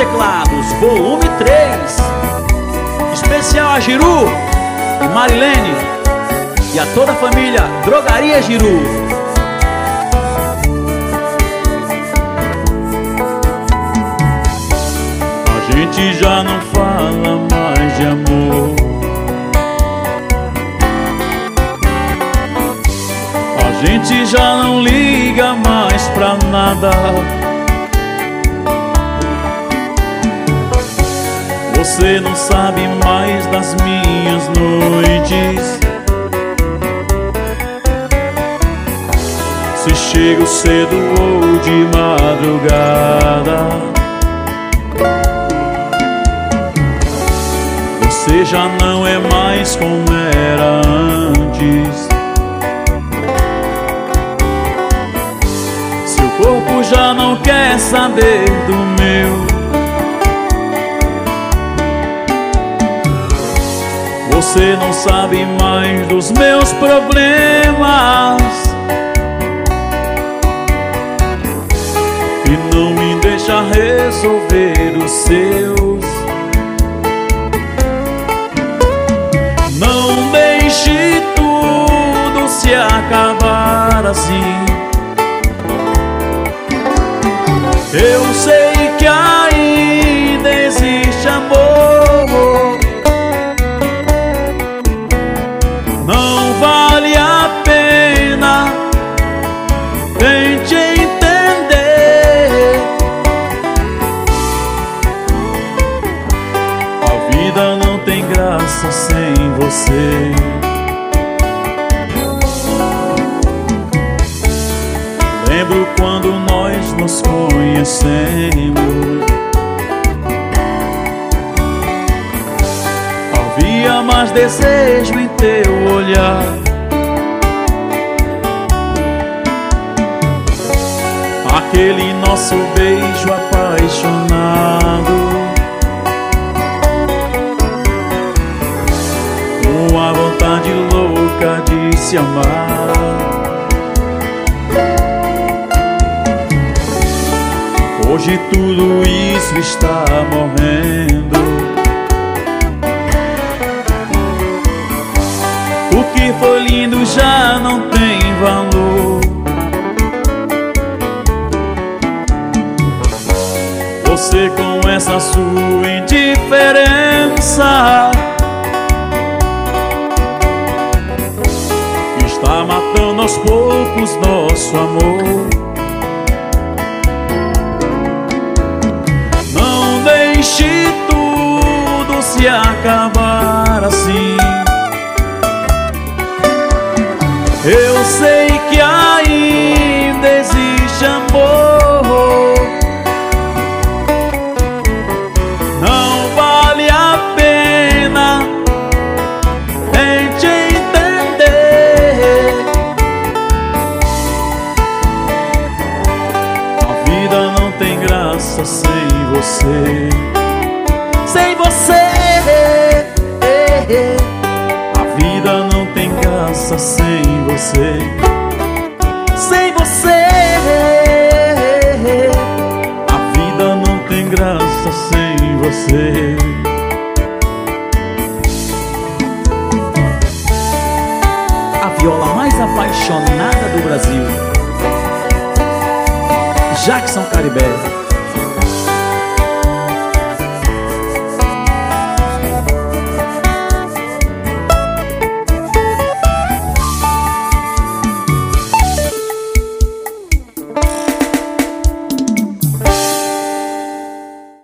Teclados, volume 3. Especial a Giru e Marilene e a toda a família Drogaria Giru. A gente já não fala mais de amor. A gente já não liga mais pra nada. Você não sabe mais das minhas noites. Se chego cedo ou de madrugada. Você já não é mais como era antes. Seu corpo já não quer saber do meu. Você não sabe mais dos meus problemas e não me deixa resolver os seus. Não deixe tudo se acabar assim. Eu sei que ainda existe amor. Não vale a pena, tente entender. A vida não tem graça sem você. Lembro quando nós nos conhecemos. Havia mais desejo em teu olhar. Aquele nosso beijo apaixonado, uma vontade louca de se amar. Hoje tudo isso está morrendo. O que foi lindo já não tem valor. Você com essa sua indiferença está matando aos poucos nosso amor. Não deixe tudo se acabar assim. Eu sei que ainda existe amor. Não vale a pena, tente entender. A vida não tem graça sem você. Sem você. A vida não tem graça sem você. Sem você. A vida não tem graça sem você. A viola mais apaixonada do Brasil, Jackson Caribé.